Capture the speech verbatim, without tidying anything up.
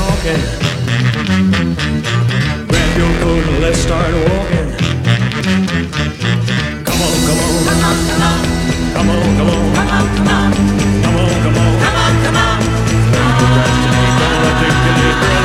talking. Grab your coat and let's start walking. Come on, come on, come on, come on, come on, come on, come on, come on, come on, come on, come on, come on. Don't procrastinate, don't articulate.